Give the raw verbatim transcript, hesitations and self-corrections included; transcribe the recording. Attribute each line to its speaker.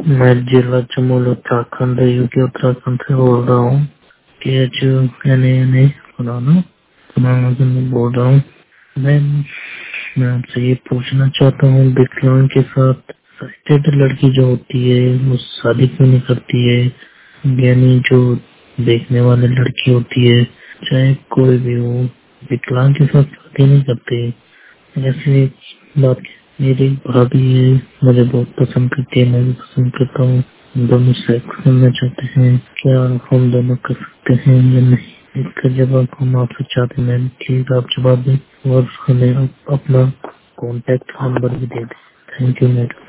Speaker 1: मैं जिला चमोली उत्तराखंड यूके उत्तराखंड से बोल रहा हूँ। K H U N N A पुराना पुराना से मैं बोल रहा हूँ। मैं मैं आपसे ये पूछना चाहता हूँ, विकलांग के साथ साइटेड लड़की जो होती है वो शादी क्यों नहीं करती है? यानी जो देखने वाली लड़की होती है, चाहे कोई भी हो, विकलांग के साथ शादी नहीं करते। ऐसी बात मेरी भाभी है, मुझे बहुत पसंद करती है, मैं भी पसंद करता हूँ। दोनों सेक्स करना चाहते हैं, क्या हम दोनों कर सकते हैं या नहीं? इसका जवाब हम आपसे चाहते हैं मैम, प्लीज आप जवाब दें और हमें अप- अपना कॉन्टेक्ट नंबर भी दे दें। Thank you madam.